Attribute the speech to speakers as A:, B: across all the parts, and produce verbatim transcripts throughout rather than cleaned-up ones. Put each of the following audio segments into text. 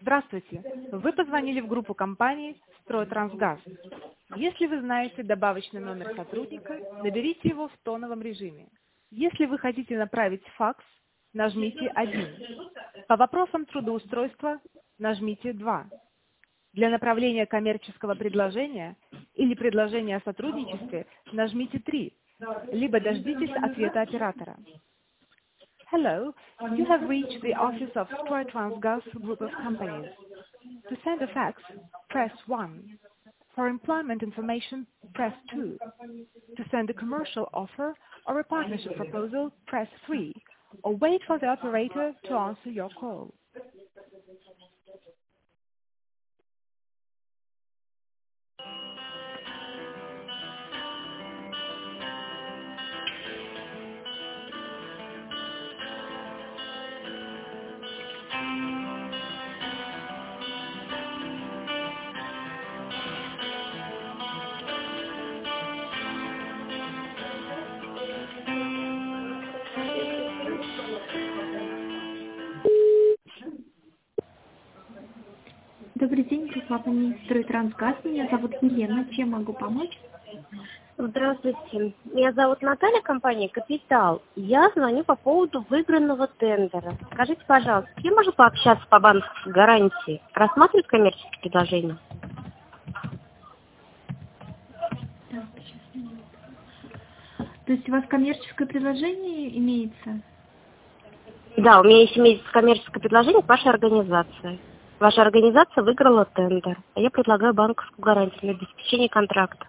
A: Здравствуйте. Вы позвонили в группу компании «Стройтрансгаз». Если вы знаете добавочный номер сотрудника, наберите его в тоновом режиме. Если вы хотите направить факс, нажмите один. По вопросам трудоустройства нажмите два. Для направления коммерческого предложения или предложения о сотрудничестве нажмите три, либо дождитесь ответа оператора. Hello, you have reached the office of Stroytransgas Group of Companies. To send a fax, press one. For employment information, press two. To send a commercial offer or a partnership proposal, press three. Or wait for the operator to answer your call.
B: Добрый день, компания «Стройтрансгаз». Меня зовут Елена. Чем могу помочь?
C: Здравствуйте. Меня зовут Наталья, компания «Капитал». Я звоню по поводу выигранного тендера. Скажите, пожалуйста, где можно пообщаться по банковской гарантии? Рассматривать коммерческие предложения?
B: Так, сейчас, минуту. То есть у вас коммерческое предложение имеется?
C: Да, у меня есть имеется коммерческое предложение к вашей организации. Ваша организация выиграла тендер, а я предлагаю банковскую гарантию на обеспечение контракта.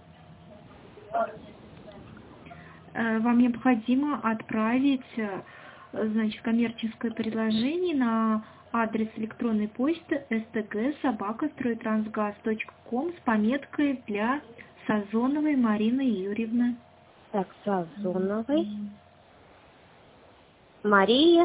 B: Вам необходимо отправить, значит, коммерческое предложение на адрес электронной почты эс тэ гэ собака стройтрансгаз точка ком с пометкой для Сазоновой Марины Юрьевны.
C: Так, Сазоновой Мария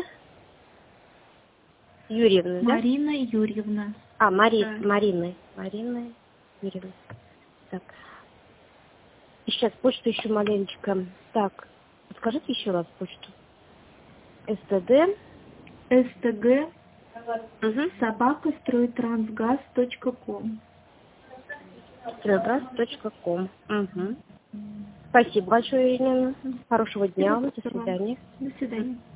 C: Юрьевна, да?
B: Марина Юрьевна.
C: А, Мари...
B: Да.
C: Марина. Марина Юрьевна. Так. И сейчас почту еще маленечко. Так, скажите еще раз почту. эс тэ дэ.
B: эс тэ гэ
C: Угу.
B: собака стройтрансгаз точка ком.
C: стройгаз точка ком. Угу. Спасибо большое, Елена. Хорошего дня. До свидания.
B: До свидания.